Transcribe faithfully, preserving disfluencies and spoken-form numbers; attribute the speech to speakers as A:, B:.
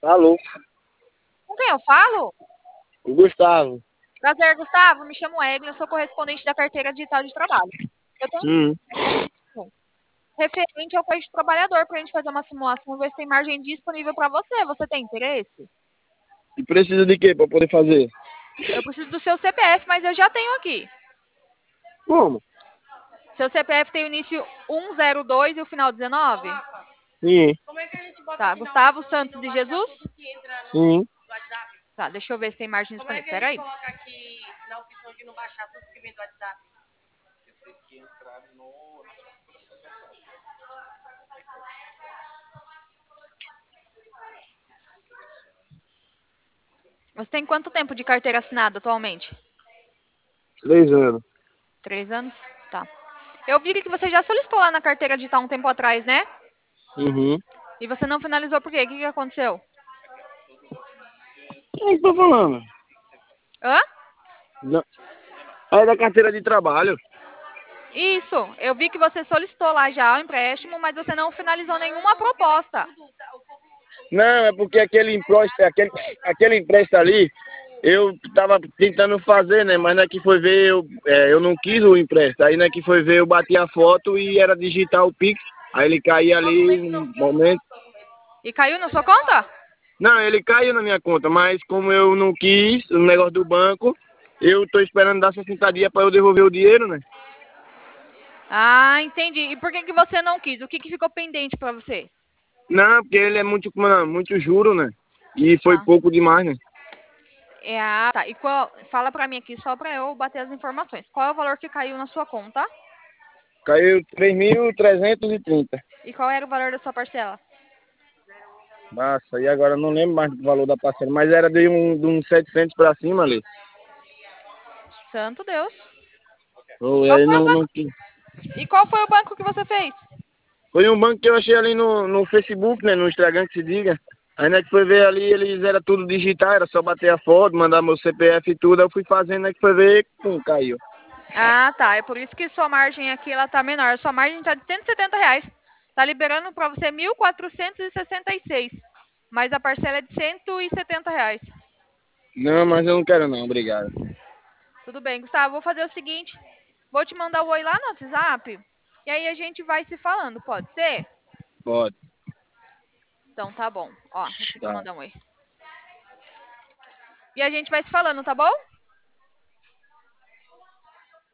A: Alô,
B: Com quem eu falo?
A: o Gustavo.
B: Prazer, Gustavo. Me chamo Evelyn, eu sou correspondente da carteira digital de trabalho. Eu tenho
A: Hum.
B: um referente ao Código do Trabalhador para a gente fazer uma simulação e ver se tem margem disponível para você. Você tem interesse?
A: E precisa de quê para poder fazer?
B: Eu preciso do seu C P F, mas eu já tenho aqui.
A: Como?
B: Seu C P F tem o início um zero dois e o final dezenove?
A: Sim,
B: Tá, Gustavo Santos de Jesus?
A: sim.
B: Tá, deixa eu ver se tem margem disponível. Peraí. Você tem quanto tempo de carteira assinada atualmente?
A: Três anos.
B: Três anos? Tá. Eu vi que você já solicitou lá na carteira digital um tempo atrás, né?
A: Uhum.
B: E você não finalizou por quê? O que, que aconteceu?
A: Quem é que tá falando?
B: Hã?
A: Não. É da carteira de trabalho.
B: Isso. Eu vi que você solicitou lá já o empréstimo, mas você não finalizou nenhuma proposta.
A: Não, é porque aquele empréstimo, aquele, aquele empréstimo ali, eu tava tentando fazer, né? Mas na que foi ver, eu, é, eu não quis o empréstimo. Aí na que foi ver, eu bati a foto e era digital o Pix. Aí ele caía ali um momento.
B: E caiu na sua conta?
A: Não, ele caiu na minha conta, mas como eu não quis o negócio do banco, eu tô esperando dar sessenta dias para eu devolver o dinheiro, né?
B: Ah, entendi. E por que, que você não quis? O que, que ficou pendente pra você?
A: Não, porque ele é muito, mano, muito juro, né? E foi
B: Tá.
A: pouco demais, né?
B: É, ah, tá. E qual, fala pra mim aqui só pra eu bater as informações. Qual é o valor que caiu na sua conta?
A: Caiu três mil trezentos e trinta.
B: E qual era o valor da sua parcela?
A: Nossa, e agora eu não lembro mais do valor da parcela, mas era de, um, de uns setecentos pra cima ali.
B: Santo Deus.
A: Oh,
B: Qual
A: aí
B: foi o
A: não, não
B: banco?
A: quis.
B: E qual foi o banco que você fez?
A: Foi um banco que eu achei ali no, no Facebook, né? No Instagram que se diga. Aí né, que foi ver ali, eles era tudo digital, era só bater a foto, mandar meu C P F e tudo. Aí eu fui fazendo, né, que foi ver, pum, caiu.
B: Ah, tá. É por isso que sua margem aqui ela tá menor. Sua margem tá de cento e setenta reais. Tá liberando para você mil quatrocentos e sessenta e seis. Mas a parcela é de cento e setenta reais.
A: Não, mas eu não quero não, obrigado.
B: Tudo bem, Gustavo. Vou fazer o seguinte. Vou te mandar o oi lá no WhatsApp. E aí a gente vai se falando. Pode ser?
A: Pode,
B: Então tá bom. Ó, deixa eu te
A: tá,
B: mandar um oi. E a gente vai se falando, tá bom?